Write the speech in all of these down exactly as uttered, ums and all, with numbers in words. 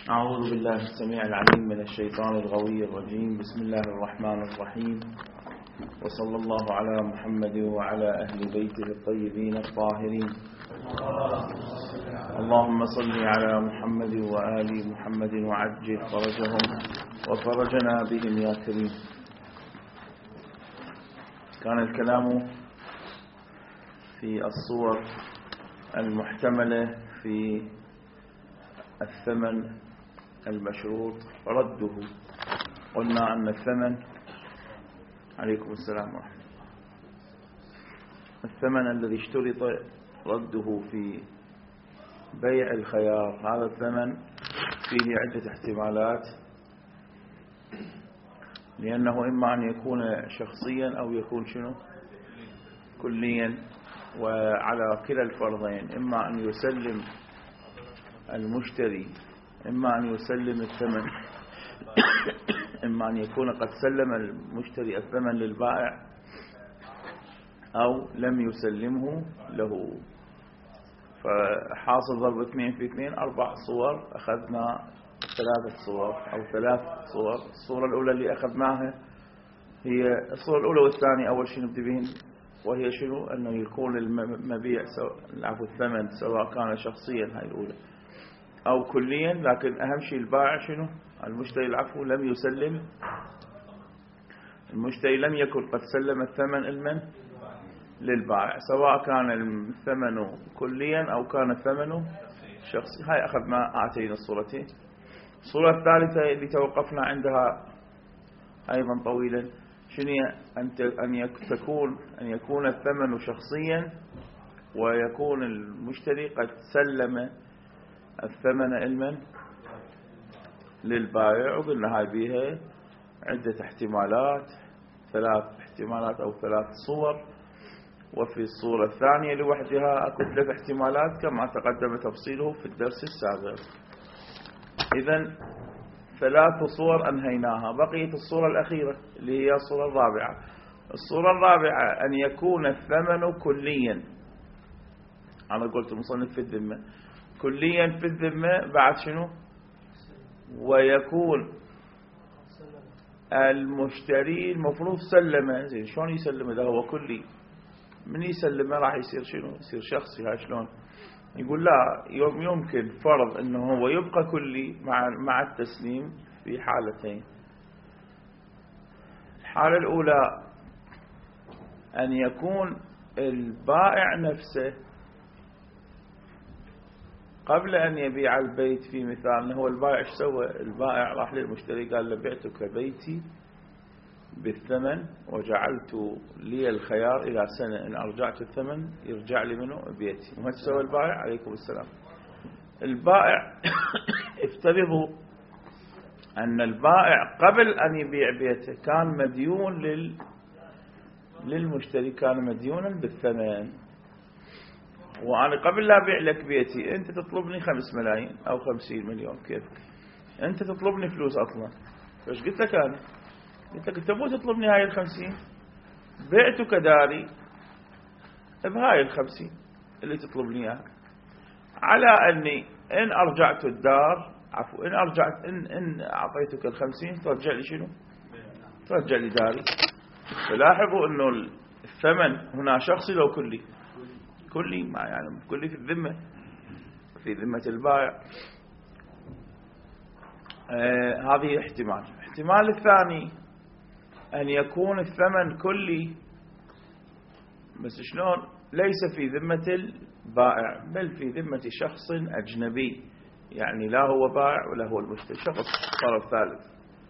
أعوذ بالله السميع العليم من الشيطان الغوي الرجيم. بسم الله الرحمن الرحيم، وصلى الله على محمد وعلى أهل بيته الطيبين الطاهرين. اللهم صل على محمد وآل محمد وعجل فرجهم وفرجنا بهم يا كريم. كان الكلام في الصور المحتملة في الثمن المشروط رده. قلنا أن الثمن عليكم السلام ورحمة الله الثمن الذي اشترط رده في بيع الخيار، هذا الثمن فيه عدة احتمالات، لأنه إما أن يكون شخصيا أو يكون شنو كليا، وعلى كلا الفرضين، إما أن يسلم المشتري إما أن يسلم الثمن إما أن يكون قد سلم المشتري الثمن للبائع أو لم يسلمه له. فحاصل ضرب اثنين في اثنين أربع صور، أخذنا ثلاثة صور أو ثلاث صور. الصورة الأولى اللي أخذناها هي الصورة الأولى والثانية. أول شيء نبدأ بهن، وهي شنو؟ أنه يكون المبيع العفو الثمن سواء كان شخصيا، هاي الأولى، أو كليا، لكن أهم شيء البائع شنو؟ المشتري العفو لم يسلم، المشتري لم يكن قد سلم الثمن المن للبائع، سواء كان الثمن كليا أو كان الثمن شخصي. هاي أخذنا هاتين الصورتين. الصورة الثالثة اللي توقفنا عندها أيضا طويلا، شنو؟ أن تكون أن يكون الثمن شخصيا ويكون المشتري قد سلم الثمن علما للبائع. وقلنا هاي بيها عدة احتمالات، ثلاث احتمالات أو ثلاث صور. وفي الصورة الثانية لوحدها أكو ثلاث احتمالات كما تقدم تفصيله في الدرس السابق. إذن ثلاث صور أنهيناها، بقيت الصورة الأخيرة اللي هي الصورة الرابعة. الصورة الرابعة أن يكون الثمن كليا، أنا قلت مصنف في الذمة كليا في الذمة، بعد شنو؟ ويكون المشتري المفروض سلمه. زين، شلون يسلمه إذا هو كلي؟ من يسلمه راح يصير شنو؟ يصير شخصي. هاي شلون؟ يقول لا، يمكن فرض انه هو يبقى كلي مع مع التسليم في حالتين. الحالة الأولى أن يكون البائع نفسه قبل أن يبيع البيت، في مثال هو البائع ايش سوى؟ البائع راح للمشتري قال له بعتك بيتي بالثمن وجعلت لي الخيار إلى سنة، إن أرجعت الثمن يرجع لي منه بيتي. وما تسوى البائع؟ عليكم السلام. البائع افترضوا أن البائع قبل أن يبيع بيته كان مديون لل للمشتري، كان مديونا بالثمن، وأنا قبل لا أبيع لك بيتي أنت تطلبني خمس ملايين أو خمسين مليون، كيف أنت تطلبني فلوس أصلا؟ فايش قلت لك أنا؟ قلت لك تبغى تطلبني هاي الخمسين، بعتك داري بهاي الخمسين اللي تطلبني إياها، على أني إن أرجعت الدار عفوا إن أرجعت إن إن أعطيتك الخمسين ترجع لي شنو؟ ترجع لي داري. فلاحظوا إنه الثمن هنا شخصي لو كلي؟ كلي، ما يعني كلي في الذمة، في ذمة البائع. آه هذه احتمال. الاحتمال الثاني أن يكون الثمن كلي، بس شلون؟ ليس في ذمة البائع بل في ذمة شخص أجنبي، يعني لا هو بائع ولا هو المشتري، شخص طرف ثالث.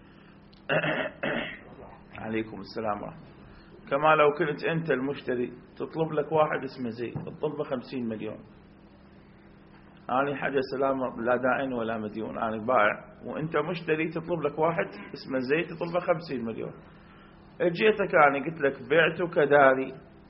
عليكم السلام ورحمة الله. كما لو كنت أنت المشتري تطلب لك واحد اسمه زيد، تطلبه خمسين مليون، أنا حاجة سلامة لا داعين ولا مديون، أنا بائع، وأنت مشتري تطلب لك واحد اسمه زيد تطلبه خمسين مليون. اجيتك أنا قلت لك بعتك داري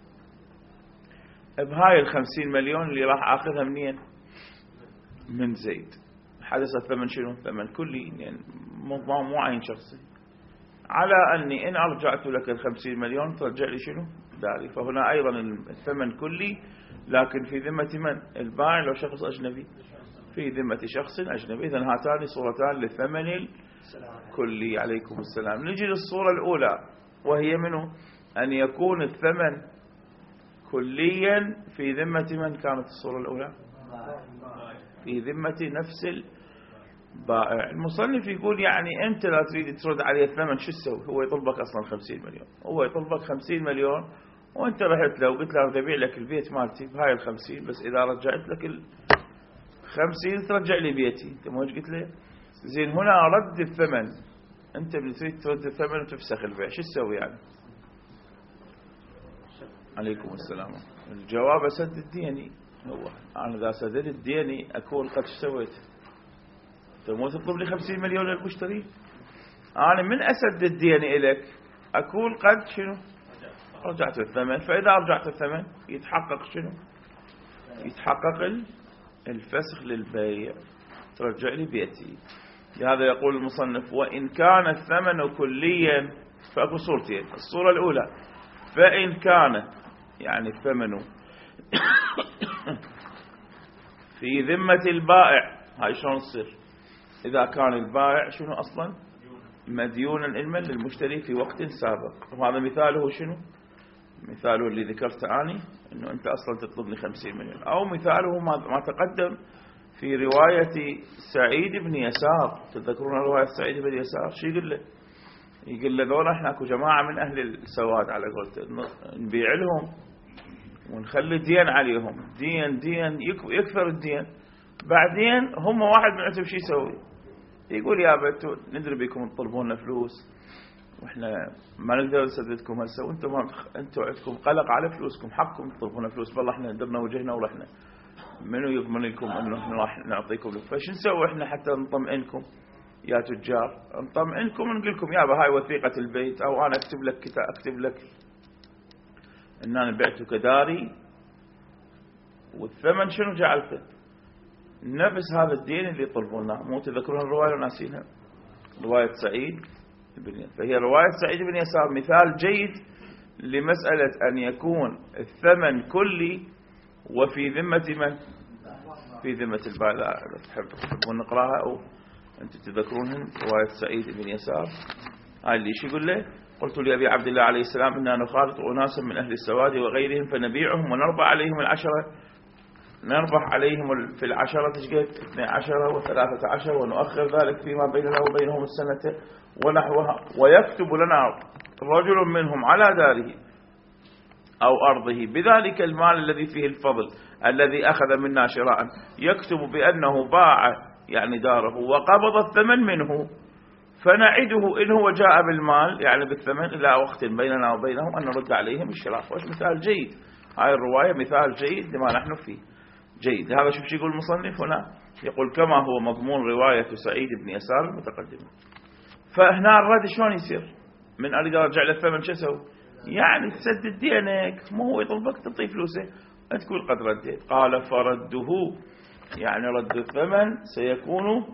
بهاي الخمسين مليون اللي راح أخذها منين؟ من زيد. حدث الثمن شنو؟ ثمن كلي، يعني مو مو عين شخصي، على أني إن أرجعت لك الخمسين مليون ترجع لي شنو؟ داري. فهنا أيضا الثمن كلي، لكن في ذمة من؟ البائع لو شخص أجنبي في ذمة شخص أجنبي. إذن هاتان صورتان للثمن الكلي. عليكم السلام. نجي للصورة الأولى وهي منه أن يكون الثمن كليا في ذمة من كانت الصورة الأولى؟ في ذمة نفس البائع. المصنف يقول يعني أنت لا تريد ترد عليه الثمن شو تسوي؟ هو يطلبك أصلا خمسين مليون، هو يطلبك خمسين مليون وأنت رحت له وقلت له ببيع لك البيت مالتي بهاي الخمسين، بس إذا رجعت لك الخمسين ترجع لي بيتي. أنت ما قلت له زين هنا رد الثمن، أنت تريد ترد الثمن وتفسخ البيع، شو تسوي يعني؟ عليكم السلام. الجواب أسد الديني. هو أنا إذا سددت الديني أكون قد سويت. أنت مو تطلب لي خمسين مليون للمشتري، أنا من أسد الديني إليك أكون قد شنو؟ رجعت الثمن. فإذا رجعت الثمن يتحقق شنو؟ يتحقق الفسخ للبيع، ترجع لي بيتي. لهذا يقول المصنف وإن كان الثمن كليا فأكو صورتين. الصورة الأولى فإن كان يعني الثمن في ذمة البائع. هاي شلون تصير؟ إذا كان البائع شنو أصلا مديونا علما للمشتري في وقت سابق. وهذا مثاله شنو؟ مثاله اللي ذكرته أني أنه أنت أصلا تطلبني خمسين مليون. أو مثاله ما تقدم في رواية سعيد بن يسار. تذكرون رواية سعيد بن يسار شو يقول له؟ يقول له ذولا احنا اكو جماعة من أهل السواد على قولته نبيع لهم ونخلي دين عليهم، دين دين يكثر الدين، بعدين هم واحد من عندهم شو يسوي؟ يقول يا بنتو ندري بكم تطلبون فلوس واحنا ما نقدر نسددكم هسه، وانتم انتم عندكم قلق على فلوسكم، حقكم تطلبون فلوس، والله احنا درنا وجهنا ورحنا، منو يضمن لكم انه احنا راح نعطيكم؟ فايش نسوي احنا حتى نطمئنكم يا تجار؟ نطمئنكم نقول لكم يابا هاي وثيقة البيت، او انا اكتب لك كتاب، اكتب لك ان انا بعتك داري والثمن شنو جعلته؟ نفس هذا الدين اللي يطلبونه. مو تذكرون الرواية وناسينها؟ رواية سعيد بن يسار. فهي رواية سعيد بن يسار مثال جيد لمسألة أن يكون الثمن كلي وفي ذمة من؟ في ذمة البائع. لا تحبون نقراها أو أنتم تذكرونهم؟ رواية سعيد بن يسار هاي اللي شو يقول له؟ قلت لأبي عبد الله عليه السلام إننا نخالط أناسا من أهل السواد وغيرهم فنبيعهم ونربح عليهم العشرة، نربح عليهم في العشرة تشقد اثني عشر وثلاثة عشر ونؤخر ذلك فيما بيننا وبينهم السنة ونحوها، ويكتب لنا رجل منهم على داره أو أرضه بذلك المال الذي فيه الفضل الذي أخذ منا شراء، يكتب بأنه باع يعني داره وقبض الثمن منه، فنعده إن هو جاء بالمال يعني بالثمن إلى وقت بيننا وبينهم أن نرد عليهم الشراء. وش مثال جيد، هاي الرواية مثال جيد لما نحن فيه. جيد. هذا شوف شو يقول المصنف هنا، يقول كما هو مضمون رواية سعيد بن يسار المتقدمة. فهنا الرد شلون يصير؟ من أريد أرجع للثمن شو أسوي؟ يعني تسدد دينك، مو هو يطلبك تعطيه فلوسه، أنت تقول قد رديت. قال فرده يعني رد الثمن سيكون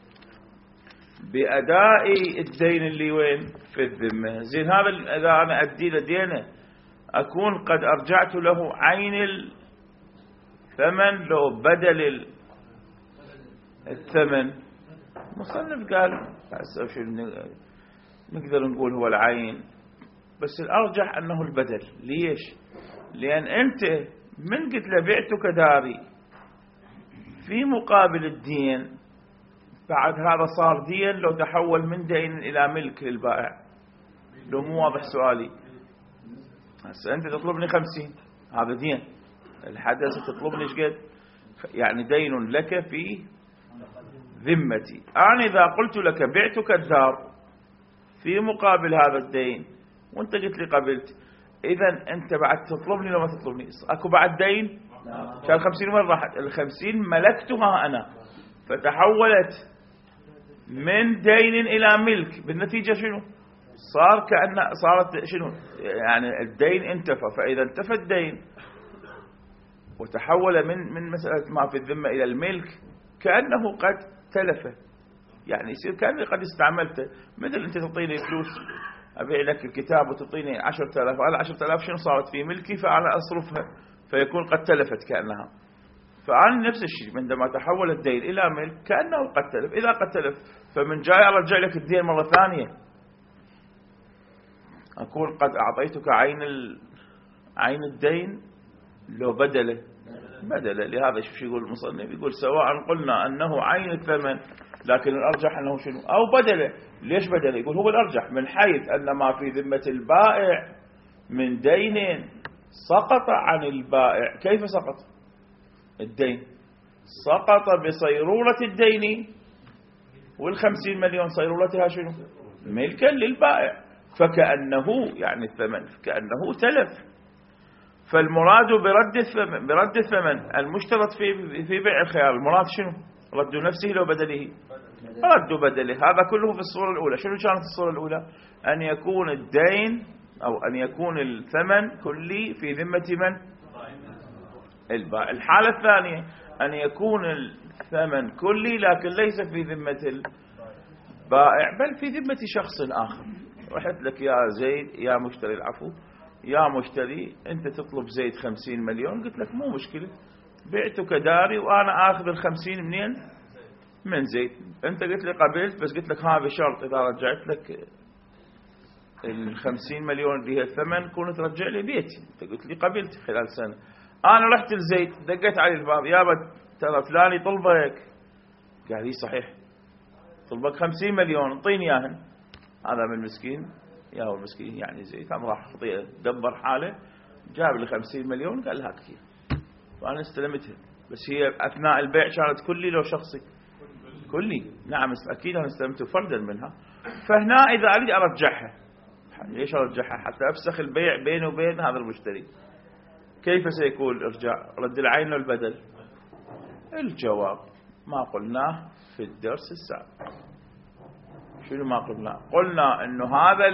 بأداء الدين اللي وين؟ في الذمة. زين هذا إذا أنا أدي له دينه أكون قد أرجعت له عين الثمن لو بدل الثمن. مصنف قال نقدر نقول هو العين، بس الأرجح أنه البدل. ليش؟ لأن أنت من قلت له بعتك داري في مقابل الدين، بعد هذا صار دين لو تحول من دين إلى ملك للبائع. لو مو واضح سؤالي؟ هسه أنت تطلبني خمسين، هذا دين، الحدث تطلبني شقد؟ يعني دين لك في ذمتي. أنا إذا قلت لك بعتك الدار في مقابل هذا الدين وانت قلت لي قبلت، إذا أنت بعد تطلبني لو ما تطلبني أكو بعد دين؟ كان خمسين وين راحت؟ الخمسين ملكتها أنا، فتحولت من دين إلى ملك، بالنتيجة شنو؟ صار كأن صارت شنو؟ يعني الدين انتفى. فإذا انتفى الدين وتحول من من مسألة ما في الذمة إلى الملك كأنه قد تلف، يعني يصير كأني قد استعملته. مثل أنت تعطيني فلوس أبيع لك الكتاب وتعطيني عشرة آلاف، على عشرة آلاف شنو صارت في ملكي، فأنا أصرفها، فيكون قد تلفت كأنها. فأنا نفس الشيء عندما تحول الدين إلى ملك كأنه قد تلف. إذا قد تلف فمن جاي أرجع لك الدين مرة ثانية، أقول قد أعطيتك عين ال... عين الدين لو بدله بدله. لهذا شو يقول المصنف؟ يقول سواء قلنا أنه عين الثمن لكن الأرجح أنه شنو أو بدله. ليش بدله؟ يقول هو الأرجح من حيث أن ما في ذمة البائع من دين سقط عن البائع. كيف سقط الدين؟ سقط بصيرورة الدين، والخمسين مليون صيرورتها شنو ملكا للبائع، فكأنه يعني الثمن كأنه تلف. فالمراد برد الثمن برد الثمن المشترط في في بيع الخيار، المراد شنو؟ رد نفسه لو بدله، رد بدله. هذا كله في الصورة الأولى. شنو كانت الصورة الأولى؟ أن يكون الدين أو أن يكون الثمن كلي في ذمة من؟ البائع. الحالة الثانية أن يكون الثمن كلي لكن ليس في ذمة البائع بل في ذمة شخص آخر. رحت لك يا زيد يا مشتري العفو يا مشتري أنت تطلب زيد خمسين مليون، قلت لك مو مشكلة، بعتك داري وأنا آخذ الخمسين منين؟ من زيد. أنت قلت لي قبلت، بس قلت لك ها بشرط إذا رجعت لك الخمسين مليون اللي هي الثمن كون ترجع لي بيتي. أنت قلت لي قبلت خلال سنة. أنا رحت لزيد دقيت على الباب، يابا ترى فلاني طلبك. قال لي صحيح طلبك خمسين مليون انطيني اياهن. هذا من مسكين يا هو المسكين يعني زيد هم راح دبر حاله جاب لي خمسين مليون قال هاك هي، فأنا استلمتها. بس هي أثناء البيع كانت كلي لو شخصي؟ كلي. نعم أكيد أنا استلمته فردا منها. فهنا إذا أريد أرجعها، ليش أرجعها؟ حتى أفسخ البيع بينه وبين هذا المشتري. كيف سيكون الإرجاع؟ رد العين والبدل. الجواب ما قلناه في الدرس السابق. شنو ما قلنا؟ قلنا أنه هذا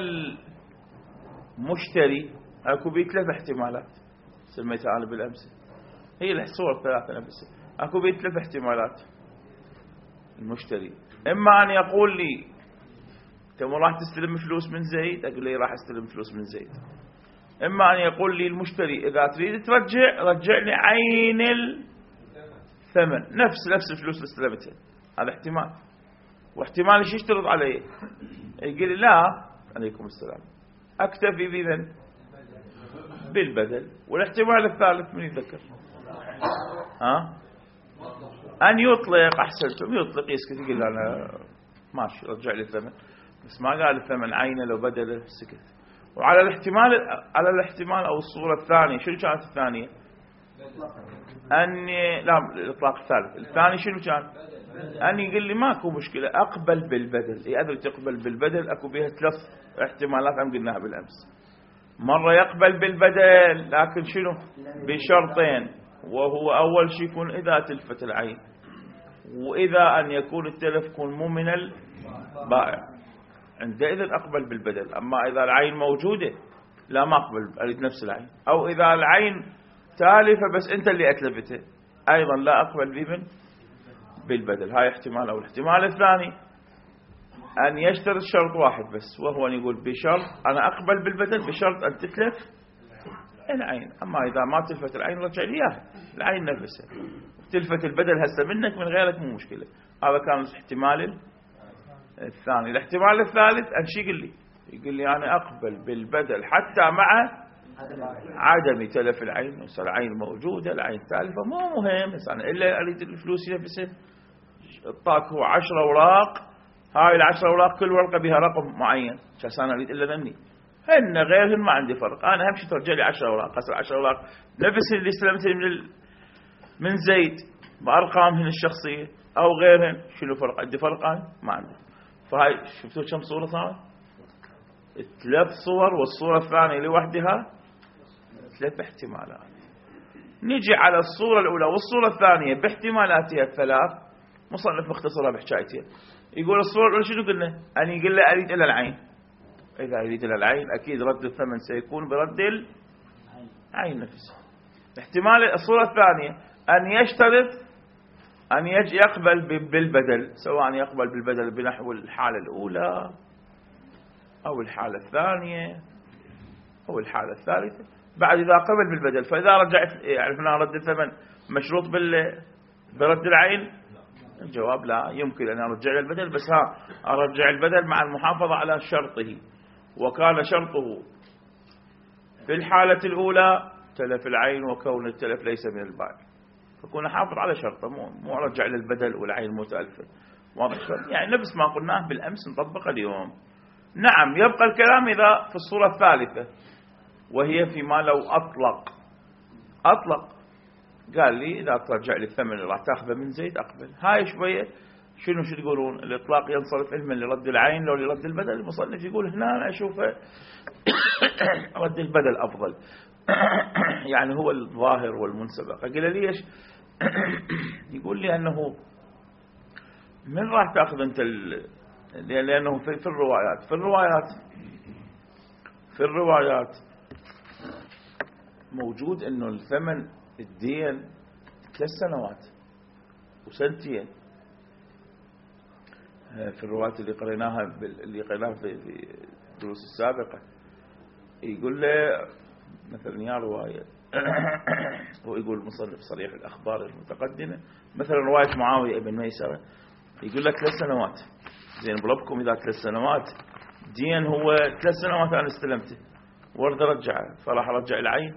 المشتري أكو بيه ثلاث احتمالات سميتها أنا بالأمس، هي الصور ثلاثة نفسها. أكو بيه ثلاث احتمالات المشتري. إما أن يقول لي أنت مو راح تستلم فلوس من زيد، أقول لي راح أستلم فلوس من زيد. إما أن يقول لي المشتري إذا تريد ترجع رجع لي عين الثمن نفس نفس الفلوس اللي استلمتها. هذا احتمال. واحتمال ايش يشترط علي؟ يقول لي لا عليكم السلام أكتفي بذن بالبدل. والاحتمال الثالث من يذكر؟ ها؟ أن يطلق. أحسنتم، يطلق يسكت يقول أنا ماشي رجع لي الثمن، بس ما قال الثمن عينه لو بدله سكت. وعلى الاحتمال على الاحتمال أو الصورة الثانية شنو كانت الثانية؟ أن لا الإطلاق الثالث. الثاني شنو كان؟ أن يقول لي ماكو مشكلة أقبل بالبدل. إذا تقبل بالبدل أكو بها ثلاث احتمالات هم قلناها بالأمس. مرة يقبل بالبدل لكن شنو؟ بشرطين، وهو أول شيء يكون إذا تلفت العين، وإذا أن يكون التلف يكون مو من البائع، عندئذ أقبل بالبدل. أما إذا العين موجودة لا ما أقبل، أريد نفس العين. أو إذا العين تالفة بس أنت اللي أتلفته أيضا لا أقبل بمن بالبدل. هاي احتمال. أو الاحتمال الثاني أن يشترط شرط واحد بس، وهو أن يقول بشرط أنا أقبل بالبدل بشرط أن تتلف العين. أما إذا ما تلفت العين رجع لي إياها العين نفسها. تلفت البدل هسه منك من غيرك مو مشكلة. هذا كان الاحتمال الثاني. الاحتمال الثالث أن شي يقول لي يقول لي أنا أقبل بالبدل حتى مع عدم تلف العين. وصار العين موجودة العين تالفة مو مهم، بس أنا إلا أريد الفلوس نفسها. اعطاك هو عشر أوراق، هاي العشر أوراق كل ورقة بها رقم معين، عشان أريد إلا ذني هن غيرهن ما عندي فرق. أنا أهم شيء ترجع لي عشر أوراق. قصر عشر أوراق نفس اللي استلمتني من ال... من زيد بأرقامهن الشخصية أو غيرهن. شنو فرق؟ عندي فرق أنا ما عندي. فهاي شفتوا كم صورة صارت؟ ثلاث صور، والصورة الثانية لوحدها ثلاث احتمالات. نجي على الصورة الأولى والصورة الثانية باحتمالاتها الثلاث. مصنف مختصرها بحكايتها. يقول الصورة الأولى شنو قلنا؟ أن يقول له أريد إلى العين. إذا أريد إلى العين أكيد رد الثمن سيكون برد العين نفسها. احتمال الصورة الثانية أن يشترط أن يقبل بالبدل، سواء يقبل بالبدل بنحو الحالة الأولى أو الحالة الثانية أو الحالة الثالثة. بعد إذا قبل بالبدل. فإذا رجعت يعني هنا رد الثمن مشروط بال برد العين؟ الجواب لا، يمكن أن أرجع البدل، بس ها أرجع البدل مع المحافظة على شرطه، وكان شرطه في الحالة الأولى تلف العين وكون التلف ليس من البائع، فكون حافظ على شرطه، مو مو أرجع للبدل والعين متألفة. واضح؟ يعني نفس ما قلناه بالأمس نطبق اليوم. نعم، يبقى الكلام إذا في الصورة الثالثة، وهي فيما لو أطلق أطلق قال لي إذا ترجع لي الثمن اللي راح تأخذه من زيد أقبل. هاي شوية شنو شو تقولون؟ الإطلاق ينصرف علما لرد العين لو لرد البدل. المصنف يقول هنا أنا أشوفه رد البدل أفضل يعني هو الظاهر والمنسبق. قال لي ليش؟ يقول لي أنه من راح تأخذ أنت ال... لأنه في, في الروايات في الروايات في الروايات موجود أنه الثمن الدين ثلاث سنوات وسنتين. في الروايات اللي قريناها اللي قريناها في الدروس السابقة يقول له مثلا يا رواية هو يقول المصنف صريح الأخبار المتقدمة مثلا رواية معاوية ابن ميسرة يقول لك ثلاث سنوات. زين بلبكم إذا ثلاث سنوات دين هو ثلاث سنوات أنا استلمته ورد رجعه، فراح أرجع العين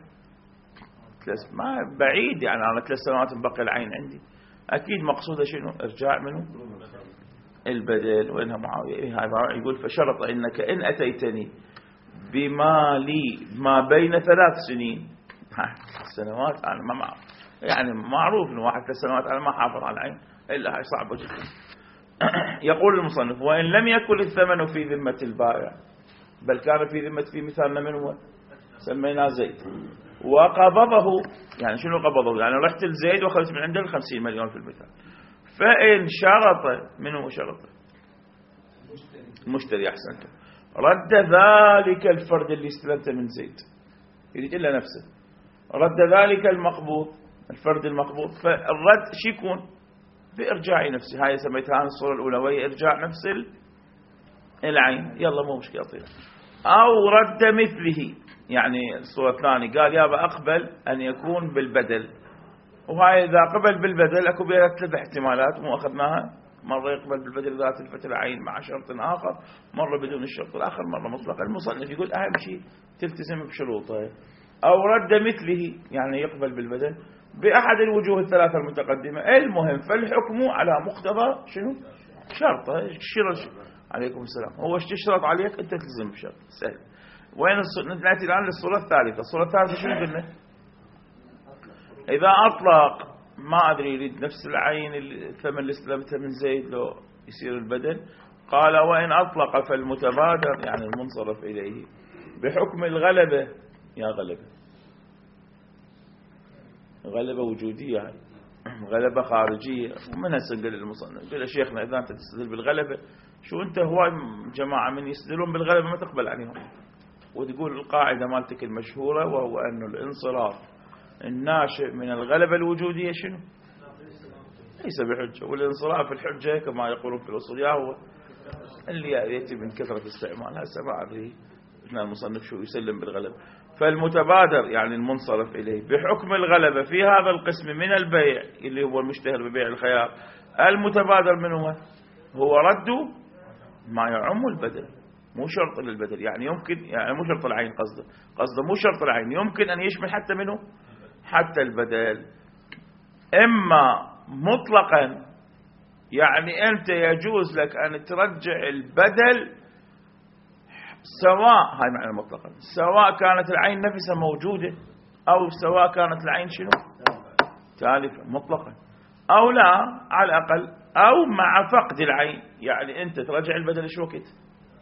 ما بعيد يعني أنا ثلاث سنوات بقي العين عندي. أكيد مقصودة شنو؟ إرجاع منه البدل. وإنها معاوية هذا يقول فشرط إنك إن أتيتني بما لي ما بين ثلاث سنين سنوات أنا ما معروف يعني معروف إنه واحد ثلاث سنوات أنا ما حافظ على العين إلا هاي صعبة جدا. يقول المصنف وإن لم يكن الثمن في ذمة البائع بل كان في ذمة في مثالنا من هو سميناه زيد وقبضه. يعني شنو قبضه؟ يعني رحت لزيد وأخذت من عنده الخمسين مليون في المثال. فإن شرط منه شرط المشتري أحسنت رد ذلك الفرد اللي استلمته من زيد يريد إلا نفسه رد ذلك المقبوض الفرد المقبوض. فالرد شو يكون؟ بإرجاع نفسه. هاي سميتها عن الصورة الأولى وهي إرجاع نفس العين. يلا مو مشكلة طيب. أو رد مثله يعني الصورة الثانية قال يابا أقبل أن يكون بالبدل. وهاي إذا قبل بالبدل أكو بها ثلاث احتمالات مو أخذناها. مرة يقبل بالبدل ذات الفتح العين مع شرط آخر، مرة بدون الشرط الآخر، مرة مطلقا. المصنف يقول أهم شيء تلتزم بشروطه. أو رد مثله يعني يقبل بالبدل بأحد الوجوه الثلاثة المتقدمة. المهم فالحكم على مقتضى شنو؟ شرطه. الشرط عليكم السلام هو اشتشرط عليك أنت تلزم بشرط سهل. وين نأتي الآن للصورة الثالثة. الصورة الثالثة شنو قلنا؟ إذا أطلق ما أدري يريد نفس العين الثمن اللي استلمته من زيد لو يصير البدل. قال وإن أطلق فالمتبادر يعني المنصرف إليه بحكم الغلبة. يا غلبة غلبة وجودية يعني غلبة خارجية. ومن هسنقل المصنف قال شيخنا إذا أنت تستدل بالغلبة شو أنت هواي جماعة من يستدلون بالغلبة ما تقبل عليهم. وتقول القاعدة مالتك المشهورة وهو أن الانصراف الناشئ من الغلبة الوجودية شنو؟ ليس بحجة. والانصراف الحجة كما يقولون في الأصول هو اللي يأتي من كثرة استعمال. هسه ما أدري إحنا المصنف شو يسلم بالغلبة. فالمتبادر يعني المنصرف إليه بحكم الغلبة في هذا القسم من البيع اللي هو المشتهر ببيع الخيار. المتبادر من هو؟ هو رد ما يعم البدل مو شرط للبدل. يعني يمكن يعني مو شرط العين قصده قصده مو شرط العين يمكن أن يشمل حتى منه حتى البدل. إما مطلقا يعني أنت يجوز لك أن ترجع البدل سواء هاي معنى مطلقا سواء كانت العين نفسها موجودة أو سواء كانت العين شنو تالفة مطلقا أو لا على الأقل أو مع فقد العين. يعني أنت ترجع البدل شو وقت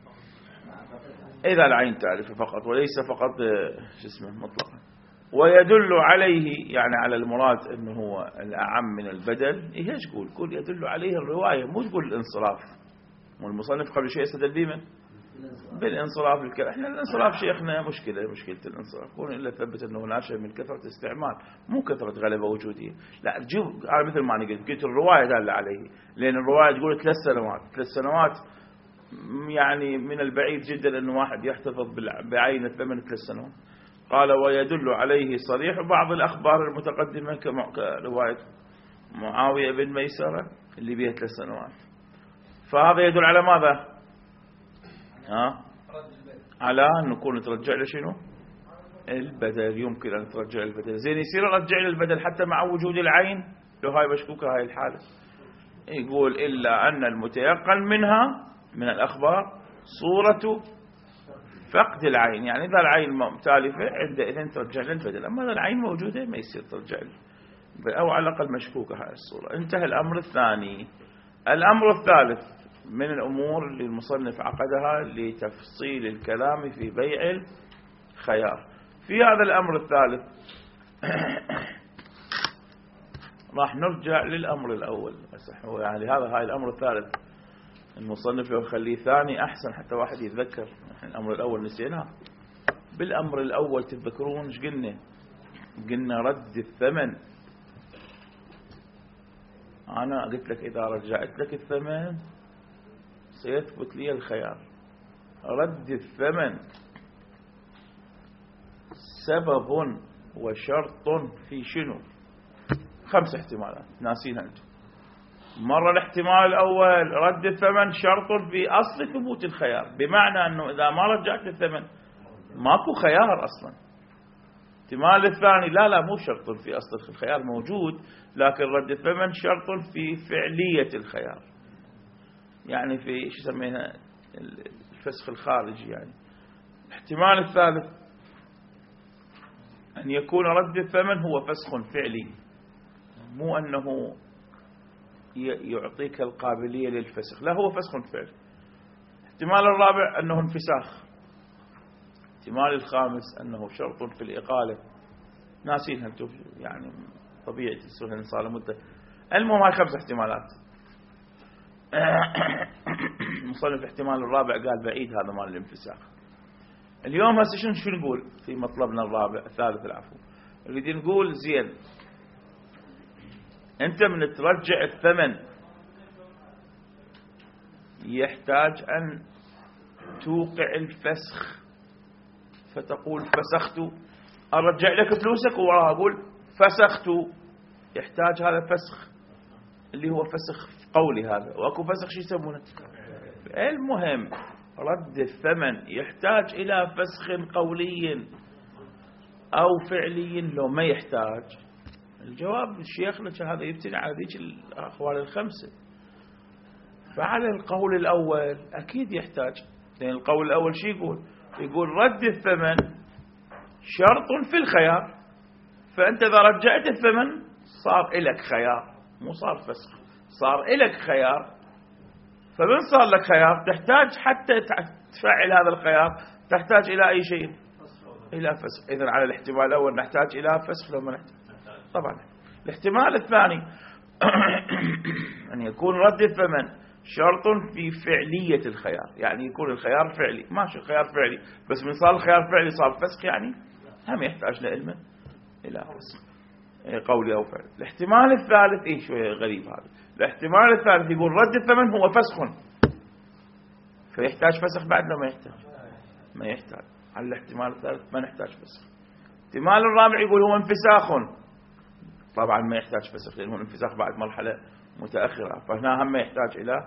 إذا العين تالفة فقط وليس فقط شو اسمه مطلقا. ويدل عليه يعني على المراد أنه هو الأعم من البدل. إيه ايش قول قول يدل عليه الرواية مو تقول الانصراف. والمصنف قبل شيء استدل بمن بالانصراف الكلام. احنا الانصراف شيخنا مشكلة مشكلة الانصراف كون إلا ثبت أنه ناشئ من كثرة استعمال مو كثرة غلبة وجودية. لا جيب على مثل ما أنا قلت قلت الرواية دال عليه لأن الرواية تقول ثلاث سنوات ثلاث سنوات يعني من البعيد جدا أنه واحد يحتفظ بعين الثمن ثلاث سنوات. قال ويدل عليه صريح بعض الأخبار المتقدمة كرواية معاوية بن ميسرة اللي بيها ثلاث سنوات. فهذا يدل على ماذا؟ ها؟ على أن نكون ترجع لشنو؟ البدل. يمكن أن ترجع البدل. زين يصير رجع للبدل حتى مع وجود العين لو هاي مشكوكة هاي الحالة. يقول إلا أن المتيقن منها من الأخبار صورة فقد العين، يعني إذا العين مختلفة عندئذ ترجع للبدل، أما إذا العين موجودة ما يصير ترجع له، أو على الأقل مشكوكة هاي الصورة. انتهى الأمر الثاني. الأمر الثالث من الأمور اللي المصنف عقدها لتفصيل الكلام في بيع الخيار. في هذا الأمر الثالث راح نرجع للأمر الأول. هو يعني هذا هاي الأمر الثالث المصنف يخليه ثاني أحسن حتى واحد يتذكر. الأمر الأول نسيناه. بالأمر الأول تتذكرون ايش قلنا؟ قلنا رد الثمن. أنا قلت لك إذا رجعت لك الثمن سيثبت لي الخيار. رد الثمن سبب وشرط في شنو؟ خمس احتمالات ناسينها أنتم. مرة الاحتمال الأول رد الثمن شرط في أصل ثبوت الخيار، بمعنى أنه إذا ما رجعت الثمن ماكو خيار أصلا. الاحتمال الثاني لا لا مو شرط في أصل الخيار موجود، لكن رد الثمن شرط في فعلية الخيار، يعني في ايش يسميها الفسخ الخارجي. يعني الاحتمال الثالث أن يكون رد الثمن هو فسخ فعلي، مو أنه يعطيك القابلية للفسخ، لا هو فسخ فعلي. احتمال الرابع أنه انفساخ. احتمال الخامس أنه شرط في الإقالة. ناسينها انتم يعني طبيعي تسوونها صار مدة. المهم هاي خمس احتمالات. مصنف احتمال الرابع قال بعيد هذا مال الانفساخ. اليوم هسه شنو شو نقول في مطلبنا الرابع الثالث العفو؟ نريد نقول زين انت من ترجع الثمن يحتاج ان توقع الفسخ، فتقول فسخت، ارجع لك فلوسك ووراها اقول فسخت. يحتاج هذا فسخ اللي هو فسخ قولي هذا، واكو فسخ شو يسمونه. المهم رد الثمن يحتاج الى فسخ قولي او فعلي لو ما يحتاج. الجواب شيخنا هذا يبتني على ذيك الاقوال الخمسه. فعلى القول الاول اكيد يحتاج، لان القول الاول شو يقول؟ يقول رد الثمن شرط في الخيار، فانت اذا رجعت الثمن صار إلك خيار، مو صار فسخ، صار إلك خيار. فمن صار لك خيار تحتاج حتى تفعل هذا الخيار تحتاج إلى أي شيء؟ إلى فسخ. إذن على الاحتمال الأول نحتاج إلى فسخ لو ما نحتاج. طبعا الاحتمال الثاني أن يكون رد الثمن شرط في فعلية الخيار، يعني يكون الخيار فعلي. ماشي الخيار فعلي، بس من صار الخيار فعلي صار فسخ، يعني هم يحتاج لعلم إلى فسخ قولي أو فعل. الاحتمال الثالث إيه شوية غريب هذا. الاحتمال الثالث يقول رد الثمن هو فسخ، فيحتاج فسخ بعد لو ما يحتاج؟ ما يحتاج. على الاحتمال الثالث ما نحتاج فسخ. الاحتمال الرابع يقول هو انفساخ، طبعا ما يحتاج فسخ لأنه الانفساخ بعد مرحلة متأخرة، فهنا هم ما يحتاج إلى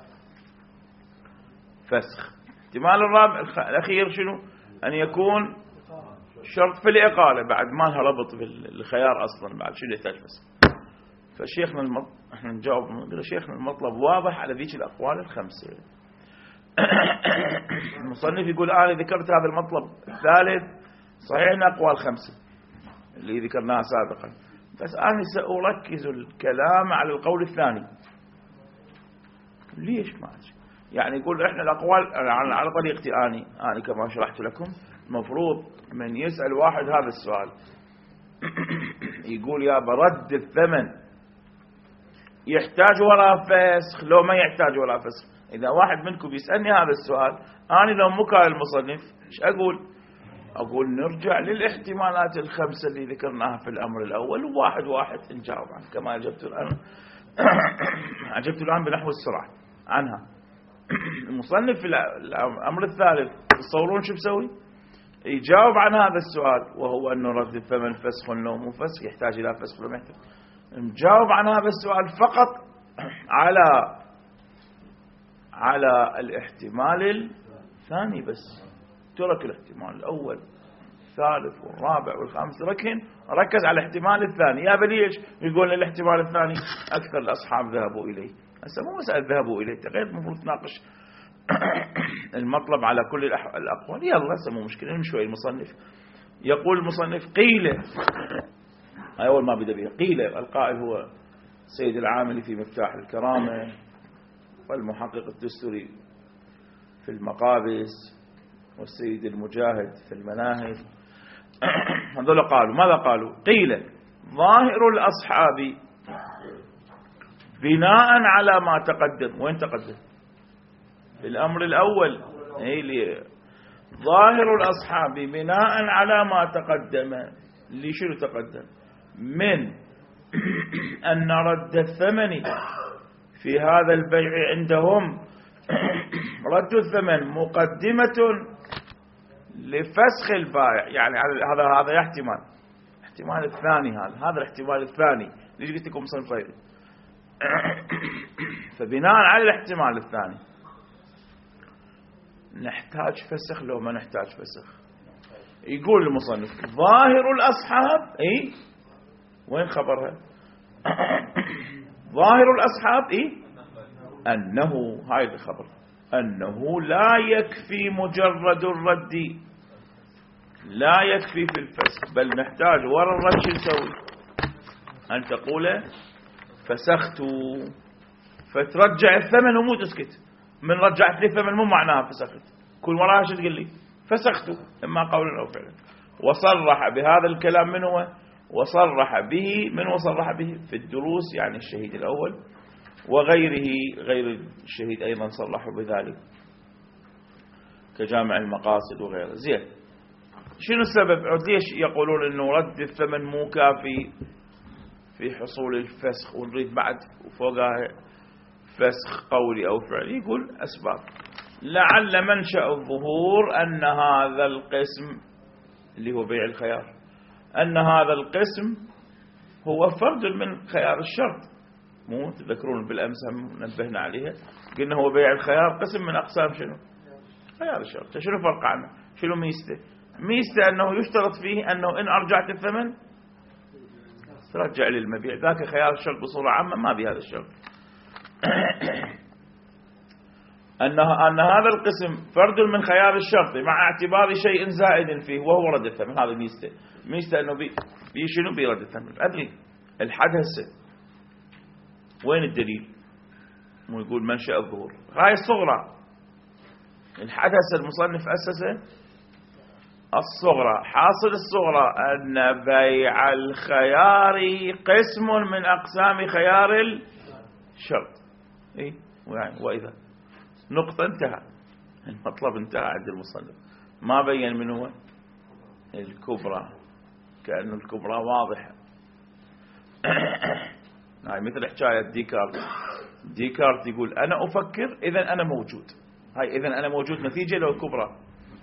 فسخ. الاحتمال الرابع الأخير شنو؟ أن يكون شرط في الإقالة، بعد ما لها ربط بالخيار أصلا، بعد شنو يحتاج فسخ. فشيخنا المط... احنا نجاوب نقول شيخنا المطلب واضح على ذيك الأقوال الخمسة. المصنف يقول أنا ذكرت هذا المطلب الثالث صحيح أن أقوال خمسة اللي ذكرناها سابقا، بس أنا سأركز الكلام على القول الثاني. ليش ما أدري؟ يعني يقول إحنا الأقوال على طريقتي أنا أنا كما شرحت لكم. المفروض من يسأل واحد هذا السؤال يقول يا برد الثمن يحتاج ولا فسخ لو ما يحتاج ولا فسخ. إذا واحد منكم يسألني هذا السؤال أنا لو مو كان المصنف إيش أقول؟ أقول نرجع للاحتمالات الخمسة اللي ذكرناها في الأمر الأول، وواحد واحد نجاوب عنه كما أجبت الآن. أجبت الآن بنحو السرعة عنها. المصنف في الأمر الثالث تصورون شو بسوي؟ يجاوب عن هذا السؤال، وهو أنه رد الثمن فسخ لو مو فسخ، يحتاج إلى فسخ لو يحتاج. نجاوب عن هذا السؤال فقط على على الاحتمال الثاني بس، ترك الاحتمال الأول الثالث والرابع والخامس، ركن ركز على الاحتمال الثاني. يا بليش يقول الاحتمال الثاني أكثر الأصحاب ذهبوا إليه. هسه مو مسألة ذهبوا إليه، غير المفروض تناقش المطلب على كل الأقوال. يلا هسه مو مشكلة، نمشي شوي. المصنف يقول المصنف قيل، أول ما بدأ بها قيل، القائل هو سيد العاملي في مفتاح الكرامة، والمحقق الدستوري في المقابس، والسيد المجاهد في المناهج. هذول قالوا ماذا قالوا؟ قيل ظاهر الأصحاب بناء على ما تقدم. وين تقدم؟ في الأمر الأول. إيه ظاهر الأصحاب بناء على ما تقدم. اللي شنو تقدم؟ من أن رد الثمن في هذا البيع عندهم رد الثمن مقدمة لفسخ البائع. يعني هذا هذا يحتمل الاحتمال الثاني، هذا هذا الاحتمال الثاني. ليش قلت لكم صنفين؟ فبناء على الاحتمال الثاني نحتاج فسخ لو ما نحتاج فسخ. يقول المصنف ظاهر الأصحاب، اي وين خبرها؟ ظاهر الأصحاب اي أنه، هاي الخبر، أنه لا يكفي مجرد الرد، لا يكفي في الفسخ، بل نحتاج ورا الرد شو نسوي؟ أن تقول فسخت، فترجع الثمن ومو تسكت. من رجعت لي الثمن مو معناها فسخت، كل وراها شو تقول لي؟ فسخت، إما قولا أو فعلا. وصرح بهذا الكلام من هو؟ وصرح به من وصرح به في الدروس، يعني الشهيد الأول وغيره، غير الشهيد أيضا صرحوا بذلك كجامع المقاصد وغيره. زين، شنو السبب؟ ليش يقولون أنه رد الثمن مو كافي في حصول الفسخ ونريد بعد وفوقها فسخ قولي أو فعلي؟ يقول أسباب. لعل منشأ الظهور أن هذا القسم اللي هو بيع الخيار، أن هذا القسم هو فرد من خيار الشرط. مو تذكرون بالأمس هم نبهنا عليها، قلنا هو بيع الخيار قسم من أقسام شنو؟ خيار الشرط. شنو فرق عنه؟ شنو ميزته؟ ميزته أنه يشترط فيه أنه إن أرجعت الثمن ترجع للمبيع. ذاك خيار الشرط بصورة عامة ما بهذا الشرط. أن أن هذا القسم فرد من خيار الشرط مع اعتبار شيء زائد فيه وهو رد الثمن. هذا ميزته. ميزته أنه بي بي شنو بيرد الثمن. أدري الحد هسه وين الدليل؟ مو يقول منشأ الظهور هاي الصغرى. الحد هسه المصنف أسسه الصغرى. حاصل الصغرى أن بيع الخيار قسم من أقسام خيار الشرط. إيه؟ وإذا نقطة انتهى، المطلب انتهى عند المصنف. ما بين من هو الكبرى، كأنه الكبرى واضحة. هاي مثل حكاية ديكارت. ديكارت يقول أنا أفكر إذا أنا موجود. هاي إذا أنا موجود نتيجة لو كبرى؟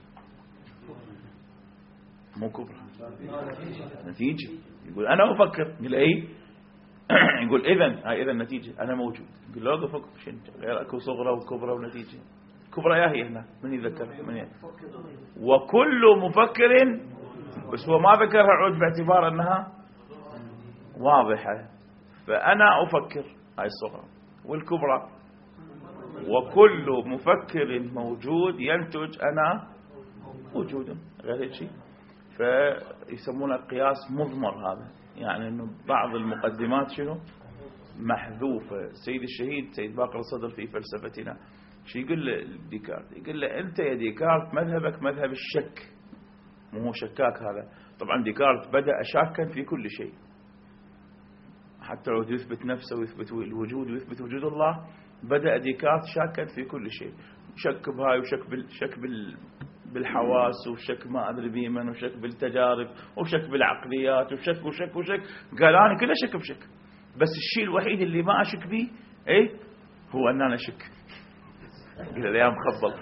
مو كبرى، نتيجة. يقول أنا أفكر، يقول أي يقول إذن، هاي إذن نتيجة أنا موجود. يقول لا أفكر شنو غير أكو صغرى وكبرى ونتيجة. كبرى يا هي هنا من يذكر من يعني. وكل مفكر، بس هو ما ذكرها عود باعتبار أنها واضحة. فأنا أفكر هاي الصغرى، والكبرى وكل مفكر موجود ينتج أنا موجود، غير هيك شيء. فيسمونه قياس مضمر. هذا يعني انه بعض المقدمات شنو محذوفه. سيد الشهيد سيد باقر الصدر في فلسفتنا شو يقول له ديكارت؟ يقول له انت يا ديكارت مذهبك مذهب الشك، مو هو شكاك. هذا طبعا ديكارت بدأ شاكا في كل شيء، حتى لو يثبت نفسه ويثبت الوجود ويثبت وجود الله. بدأ ديكارت شاكا في كل شيء، شك بهاي وشك بال شك بال بالحواس، وشك ما أدري بيمن، وشك بالتجارب، وشك بالعقليات، وشك وشك وشك. قال أنا كله شك بشك، بس الشيء الوحيد اللي ما أشك به إيه هو أن أنا شك. قال لي يا مخبل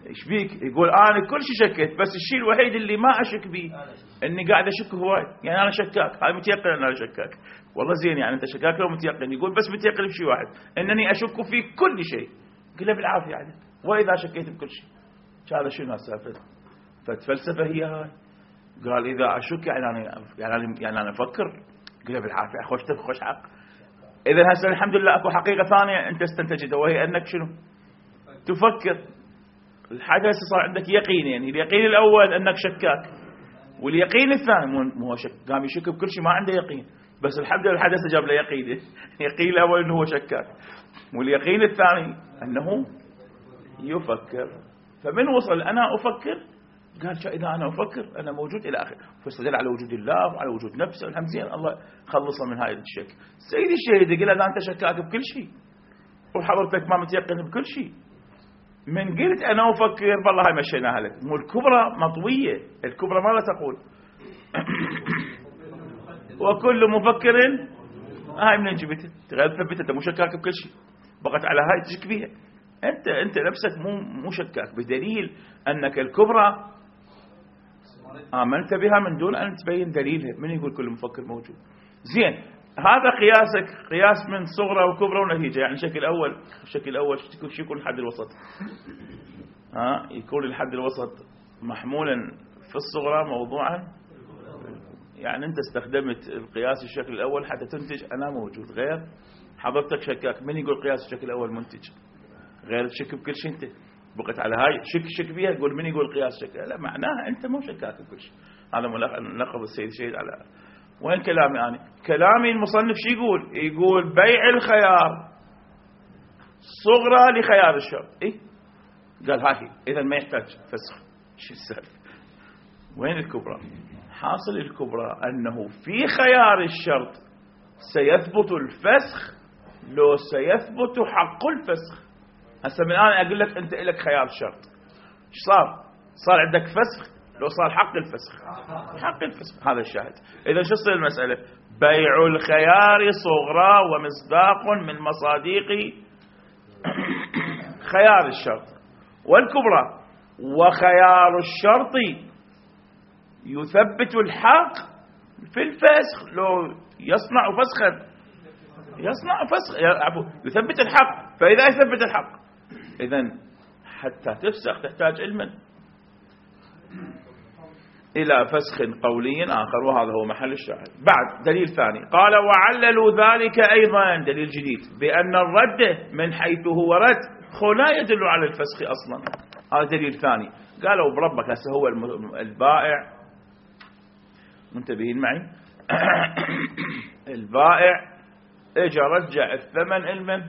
ايش بيك؟ يقول انا كل شيء شكيت، بس الشيء الوحيد اللي ما اشك به اني قاعد اشك هواي، يعني انا شكاك، هاي متيقن ان انا شكاك. والله زين، يعني انت شكاك لو متيقن؟ يقول بس متيقن بشيء واحد، انني اشك في كل شيء. قل له بالعافيه عليك، واذا شكيت بكل شيء هذا شنو هالسالفه؟ فالفلسفه هي هاي. قال اذا اشك يعني انا يعني انا يعني انا افكر. قل له بالعافيه، خوش خوش حق. اذا هسه الحمد لله اكو حقيقه ثانيه انت استنتجتها، وهي انك شنو؟ تفكر. الحاجه هسه صار عندك يقينين، اليقين الاول انك شكاك، واليقين الثاني مو هو شك، قام يشك بكل شيء ما عنده يقين، بس الحمد لله الحدث جاب له يقين. يقين الاول انه هو شكاك، واليقين الثاني انه يفكر. فمن وصل انا افكر، قال اذا انا افكر انا موجود الى اخره، فاستدل على وجود الله وعلى وجود نفسه. الحمد لله الله خلصه من هاي الشك. سيدي الشهيد قال اذا انت شكاك بكل شيء وحضرتك ما متيقن بكل شيء، من قلت أنا أفكر والله هاي مشيناها لك. مو الكبرى مطوية، الكبرى ما لا تقول وكل مفكر هاي من جبتها تغير ثبتها، مو شكاك بكل شيء، بقت على هاي تشك بيها. أنت أنت نفسك مو مو شكاك، بدليل أنك الكبرى آمنت بها من دون أن تبين دليلها. من يقول كل مفكر موجود؟ زين، هذا قياسك قياس من صغرى وكبرى ونتيجة. يعني الشكل الأول الشكل الأول شو يكون الحد الوسط؟ ها يكون الحد الوسط محمولا في الصغرى موضوعا. يعني أنت استخدمت القياس الشكل الأول حتى تنتج أنا موجود، غير حضرتك شكاك. من يقول قياس الشكل الأول منتج؟ غير تشك بكل شيء. أنت بقت على هاي شك شك بيها، تقول من يقول قياس الشكل؟ لا، معناها أنت مو شكاك بكل شيء. هذا ملخص السيد شهيد. على وين كلامي أنا؟ كلامي المصنف شو يقول؟ يقول بيع الخيار صغرى لخيار الشرط. إيه؟ قال هاي إذا ما يحتاج فسخ. شو السالفة؟ وين الكبرى؟ حاصل الكبرى أنه في خيار الشرط سيثبت الفسخ لو سيثبت حق الفسخ. هسه من الآن أقول لك أنت إلك خيار الشرط، إيش صار؟ صار عندك فسخ لو صار حق الفسخ. حق الفسخ هذا الشاهد. إذا شو تصير المسألة؟ بيع الخيار صغرى ومصداق من مصاديق خيار الشرط. والكبرى وخيار الشرط يثبت الحق في الفسخ لو يصنع فسخا. يصنع فسخ يثبت الحق. فإذا يثبت الحق، إذن حتى تفسخ تحتاج علما إلى فسخ قولي آخر، وهذا هو محل الشاهد. بعد دليل ثاني قال وعللوا ذلك أيضا، دليل جديد، بأن الرد من حيث هو رد لا يدل على الفسخ أصلا. هذا دليل ثاني. قالوا بربك هسه هو البائع، منتبهين معي؟ البائع اجى رجع الثمن المن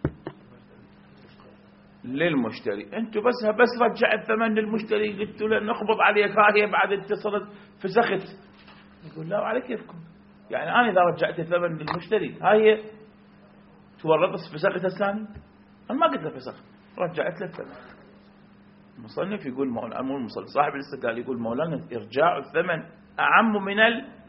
للمشتري. انتوا بس بس رجع الثمن للمشتري، قلتوا له نقبض عليك، هاي بعد انت صرت فسخت. يقول لا على كيفكم، يعني انا اذا رجعت الثمن للمشتري هاي تورطت فسخت الثاني؟ انا ما قلت له فسخ، رجعت له الثمن. المصنف يقول مولانا، مو المصنف، صاحب الاستدلال يقول مولانا ارجاع الثمن اعم من الفسخ.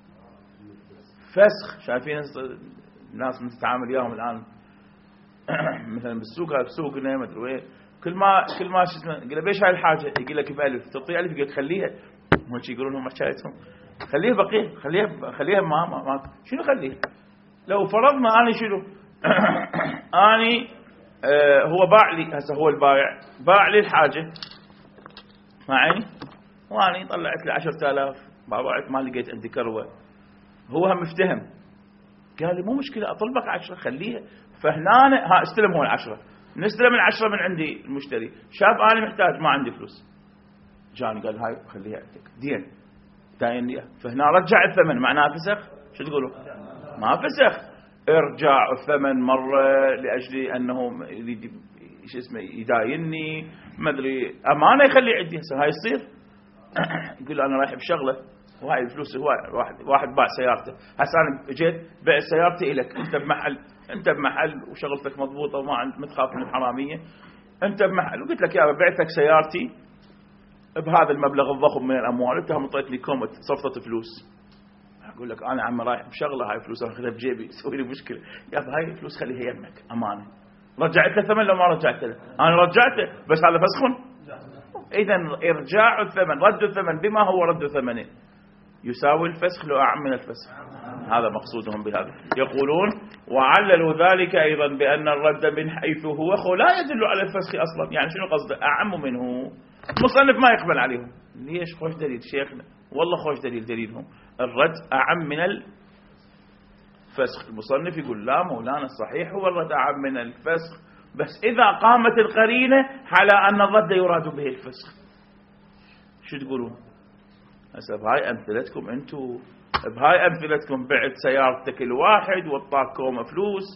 شايفين الناس من تتعامل وياهم الان مثلا بالسوق، بسوقنا ما ادري وين، كل ما كل ما شو اسمه يقول له بيش هاي الحاجه، يقول لك بألف، تعطيه ألف، يقول لك خليها. مو شي يقولون هم حكايتهم خليها بقيه، خليها خليها ما, ما, ما شنو خليها. لو فرضنا اني شنو اني آه هو باع لي، هسه هو البائع باع لي الحاجه معي، واني طلعت لي عشرة آلاف، باعت ما لقيت عندي كروه، هو هم مفتهم، قال لي مو مشكله اطلبك عشرة خليها. فهنا ها استلم هو العشرة، نستلم العشرة من عندي المشتري، شاب انا محتاج ما عندي فلوس، جاني قال هاي خليها عندك دين داين لي. فهنا رجع الثمن، معناه فسخ؟ شو تقولوا؟ ما فسخ. ارجع الثمن مره لاجل انه يريد شو اسمه يداينني ما ادري امانه يخلي عندي. هسه هاي يصير؟ يقول انا رايح بشغله وهاي الفلوس، هو واحد واحد باع سيارته، هسه انا جيت بيع سيارتي لك، انت بمحل انت بمحل وشغلتك مضبوطه وما عند متخاف من الحراميه، انت بمحل وقلت لك يا بعتك سيارتي بهذا المبلغ الضخم من الاموال، انت هم طيت لي كومه صفطه فلوس. اقول لك انا عم رايح بشغله، هاي فلوس اخذها بجيبي، سوي لي مشكله، يا هاي الفلوس خليها يمك امانه. رجعت له ثمن لو ما رجعت له؟ انا رجعته بس هذا فسخ. إذا إرجاع الثمن رد الثمن بما هو رد ثمنه يساوي الفسخ لو أعم من الفسخ. هذا مقصودهم بهذا. يقولون وعللوا ذلك أيضا بأن الرد من حيث هو خو لا يدل على الفسخ أصلا. يعني شنو قصده؟ أعم منه. المصنف ما يقبل عليهم. ليش؟ خوش دليل شيخنا، والله خوش دليل دليلهم الرد أعم من الفسخ. المصنف يقول لا مولانا الصحيح هو الرد أعم من الفسخ، بس إذا قامت القرينة على أن الرد يراد به الفسخ. شو تقولون؟ هسه بهاي أمثلتكم أنتم، بهاي أمثلتكم بعت سيارتك الواحد وطاك كومة فلوس،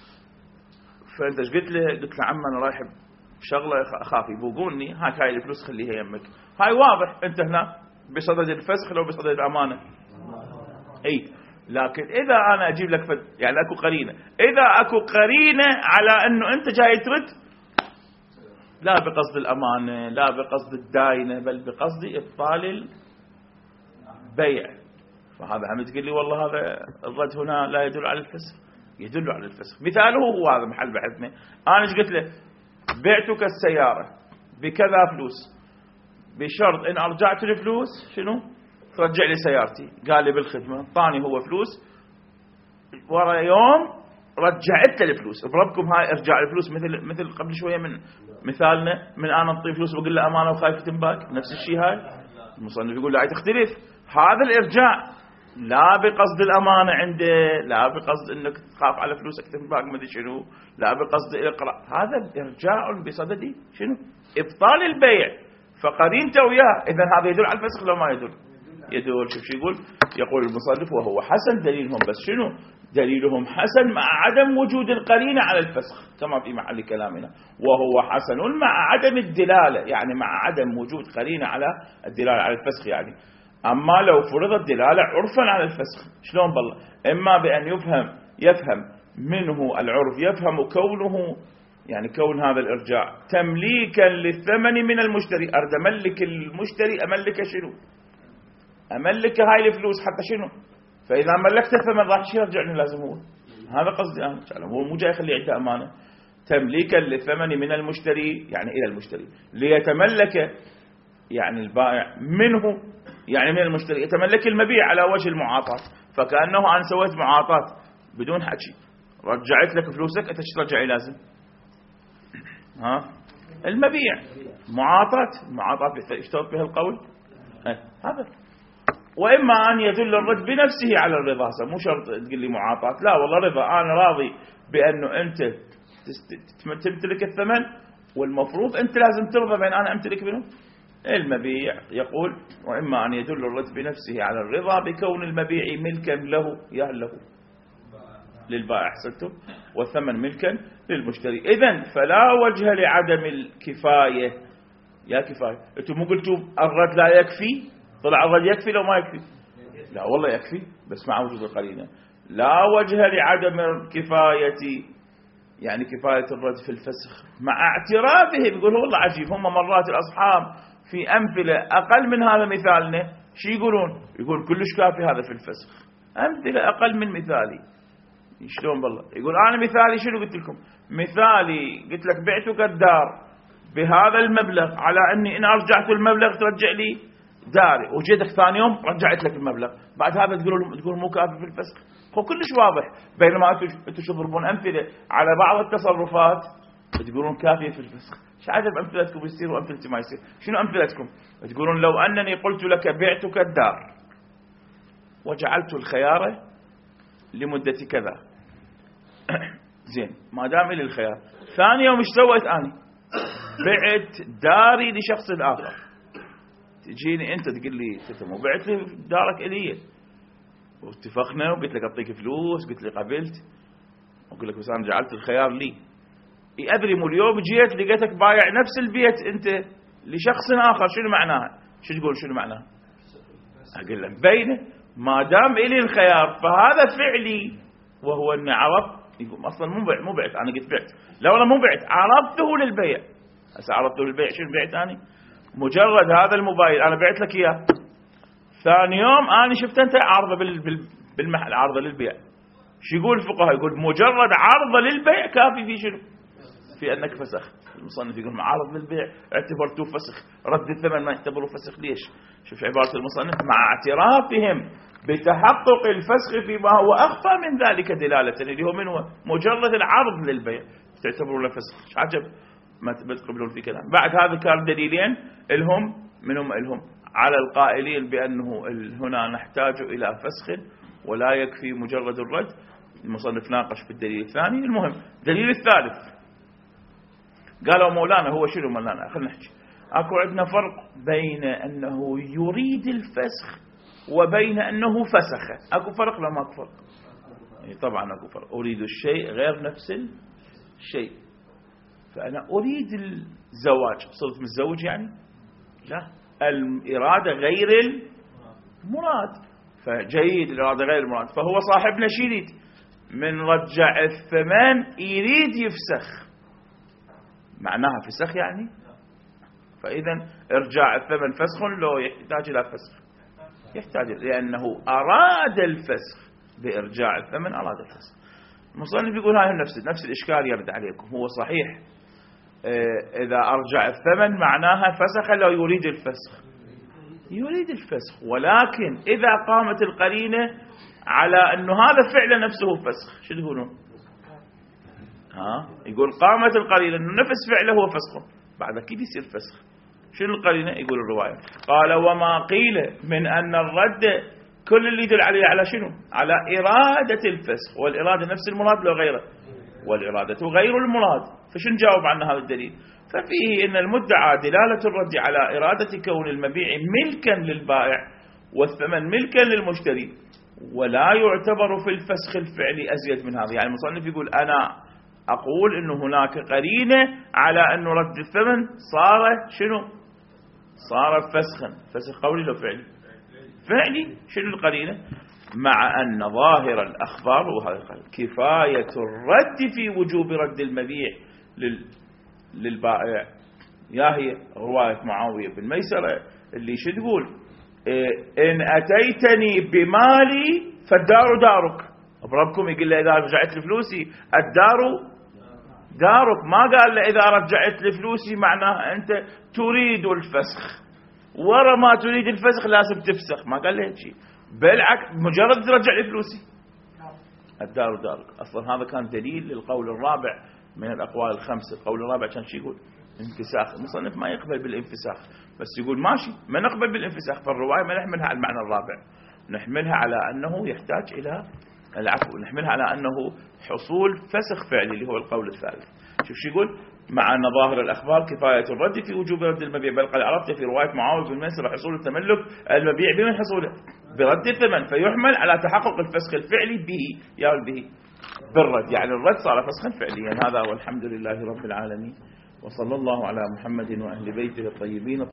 فأنت ايش قلت له؟ قلت له عم أنا رايح بشغلة أخاف يبوقوني، هاك هاي الفلوس خليها يمك. هاي واضح أنت هنا بصدد الفسخ لو بصدد الأمانة. أي لكن إذا أنا أجيب لك فد... يعني أكو قرينة، إذا أكو قرينة على أنه أنت جاي ترد لا بقصد الأمانة لا بقصد الداينة بل بقصد إبطال البيع، فهذا هم تقول لي والله هذا الرد هنا لا يدل على الفسخ. يدل على الفسخ. مثاله هو هذا محل بحثنا. أنا ايش قلت له؟ بعتك السيارة بكذا فلوس بشرط إن أرجعت الفلوس شنو؟ ترجع لي سيارتي. قال لي بالخدمة، طاني هو فلوس، ورا يوم رجعت له الفلوس. بربكم هاي ارجع الفلوس مثل مثل قبل شوية من مثالنا، من أنا أعطيه فلوس وأقول له أمانة وخايف تنباك، نفس الشيء. هاي المصنف يقول لا هاي تختلف. هذا الإرجاع لا بقصد الأمانة عنده، لا بقصد إنك تخاف على فلوسك تنباك ما أدري شنو، لا بقصد الإقراء. هذا إرجاع بصدد شنو؟ إبطال البيع. فقرينته وياه. إذا هذا يدل على الفسخ لو ما يدل؟ يدل. شوف شو يقول؟ يقول المصنف وهو حسن دليلهم، بس شنو دليلهم؟ حسن مع عدم وجود القرينة على الفسخ كما في محل كلامنا، وهو حسن مع عدم الدلالة، يعني مع عدم وجود قرينة على الدلالة على الفسخ. يعني أما لو فرضت دلالة عرفا على الفسخ شلون بالله؟ إما بأن يفهم يفهم منه العرف، يفهم كونه يعني كون هذا الإرجاع تمليكا للثمن من المشتري. أرد أملك المشتري، أملك شنو؟ أملك هاي الفلوس حتى شنو؟ فإذا ملكت الثمن راح شي يرجعني لازم هو. هذا قصدي أنا. هو مو جاي يخلي عنده أمانة. تمليكا للثمن من المشتري يعني إلى المشتري، ليتملك يعني البائع منه يعني من المشتري، يتملك المبيع على وجه المعاطاة. فكأنه أنا سويت معاطاة بدون حكي، رجعت لك فلوسك، أنت شو ترجعي لازم؟ ها المبيع معاطاة. معاطاة يشترط بها القول هذا. وإما أن يدل الرد بنفسه على الرضا، مو شرط تقول لي معاطاة، لا والله رضا، أنا راضي بأنه أنت تمتلك الثمن والمفروض أنت لازم ترضى بأن أنا أمتلك منه المبيع. يقول وإما أن يدل الرد بنفسه على الرضا بكون المبيع ملكا له يا له للبائع حسنتم، والثمن ملكا للمشتري. إذن فلا وجه لعدم الكفاية. يا كفاية أنتم مو قلتوا الرد لا يكفي؟ طلع الرد يكفي لو ما يكفي؟ لا والله يكفي بس مع وجود القرينة. لا وجه لعدم الكفاية يعني كفاية الرد في الفسخ مع اعترافهم. يقول والله عجيب، هم مرات الأصحاب في أمثلة أقل من هذا مثالنا شو يقولون؟ يقول كلش كافي هذا في الفسخ. أمثلة أقل من مثالي شلون بالله؟ يقول أنا مثالي شنو قلت لكم؟ مثالي قلت لك بعتك الدار بهذا المبلغ على أني إن أرجعت المبلغ ترجع لي داري، وجيتك ثاني يوم رجعت لك المبلغ، بعد هذا تقولون تقول مو كافي في الفسخ. هو كلش واضح. بينما أنتم تضربون أمثلة على بعض التصرفات تقولون كافية في الفسخ. ايش عجب أمثلتكم يصير وأمثلتي ما يصير؟ شنو أمثلتكم؟ تقولون لو أنني قلت لك بعتك الدار وجعلت الخيار لمدة كذا زين، ما دام لي الخيار، ثاني يوم ايش سويت أنا؟ بعت داري لشخص آخر. تجيني أنت تقول لي أنت مو بعت لي دارك إلي، واتفقنا وقلت لك أعطيك فلوس، قلت لي قبلت، وقلت لك بس أنا جعلت الخيار لي. أدري مو اليوم جيت لقيتك بايع نفس البيت أنت لشخص آخر، شنو معناها؟ شو تقول شنو معناها؟ أقول لك بينه ما دام إلي الخيار فهذا فعلي، وهو أني عرفت. يقول أصلا مو بعت مو بعت أنا قلت بعت، لا والله مو بعت، عرضته للبيع. هسه عرضته للبيع شنو بعت أنا؟ مجرد هذا الموبايل أنا بعت لك إياه، ثاني يوم أنا شفت أنت عارضة بالمحل، عارضة للبيع. شو يقول الفقهاء؟ يقول مجرد عرضة للبيع كافي في شنو؟ في أنك فسخت. المصنف يقول معارض للبيع اعتبرته فسخ، رد الثمن ما يعتبره فسخ. ليش؟ شوف عبارة المصنف: مع اعترافهم بتحقق الفسخ فيما هو أخفى من ذلك دلالة، اللي هو من هو مجرد العرض للبيع تعتبروا له فسخ. ايش عجب ما تقبلون في كلام. بعد هذا كان دليلين الهم منهم الهم على القائلين بأنه هنا نحتاج إلى فسخ ولا يكفي مجرد الرد. المصنف ناقش في الدليل الثاني. المهم الدليل الثالث قالوا مولانا هو شنو مولانا؟ خلينا نحكي. اكو عندنا فرق بين أنه يريد الفسخ وبين أنه فسخ. اكو فرق لا ماكو فرق؟ يعني طبعا اكو فرق. أريد الشيء غير نفس الشيء. فأنا أريد الزواج، صرت متزوج يعني؟ لا، الإرادة غير المراد. فجيد الإرادة غير المراد. فهو صاحبنا شو يريد؟ من رجع الثمن يريد يفسخ. معناها فسخ يعني؟ فإذا إرجاع الثمن فسخ لو يحتاج إلى فسخ؟ يحتاج، لأنه أراد الفسخ. بإرجاع الثمن أراد الفسخ. المصنف يقول هاي نفس نفس الإشكال يرد عليكم. هو صحيح إذا أرجع الثمن معناها فسخ لو يريد الفسخ؟ يريد الفسخ، ولكن إذا قامت القرينة على أنه هذا فعل نفسه فسخ، شو تقولون؟ ها يقول قامت القرينة أنه نفس فعله هو فسخ، بعد كيف يصير فسخ؟ شنو القرينة؟ يقول الرواية قال: وما قيل من أن الرد كل اللي يدل عليه على شنو؟ على إرادة الفسخ، والإرادة نفس المراد لو غيره، والإرادة غير المراد. فشن جاوب عن هذا الدليل؟ ففيه إن المدعى دلالة الرد على إرادة كون المبيع ملكا للبائع والثمن ملكا للمشتري، ولا يعتبر في الفسخ الفعلي أزيد من هذا. يعني المصنف يقول أنا أقول إنه هناك قرينة على أنه رد الثمن صار شنو؟ صار فسخا. فسخ قولي لو فعلي؟ فعلي. شنو القرينة؟ مع أن ظاهر الأخبار وهذا كفاية الرد في وجوب رد المبيع لل... للبائع. يا هي رواية معاوية بن ميسرة اللي شو تقول؟ إيه إن أتيتني بمالي فالدار دارك. أبربكم يقول له إذا رجعت لفلوسي الدار دارك، ما قال له إذا رجعت لفلوسي معناه أنت تريد الفسخ، ورا ما تريد الفسخ لازم تفسخ، ما قال له شيء. بالعكس مجرد ترجع لي فلوسي الدار دارك. أصلا هذا كان دليل للقول الرابع من الأقوال الخمسة. القول الرابع كان شو يقول؟ انفساخ. المصنف ما يقبل بالانفساخ، بس يقول ماشي ما نقبل بالانفساخ. فالرواية ما نحملها على المعنى الرابع، نحملها على أنه يحتاج إلى العفو، نحملها على أنه حصول فسخ فعلي اللي هو القول الثالث. شوف شو يقول؟ مع أن ظاهر الأخبار كفاية الرد في وجوب رد المبيع، بل قد عرفت في رواية معاوية بن ميسرة حصول التملك المبيع بمن حصوله؟ برد الثمن، فيحمل على تحقق الفسخ الفعلي به يا به بالرد. يعني الرد صار فسخا فعليا. هذا والحمد لله رب العالمين، وصلى الله على محمد وأهل بيته الطيبين.